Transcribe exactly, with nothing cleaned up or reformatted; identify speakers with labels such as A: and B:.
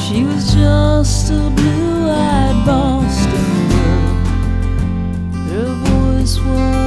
A: She was just a blue-eyed Boston girl. Her voice was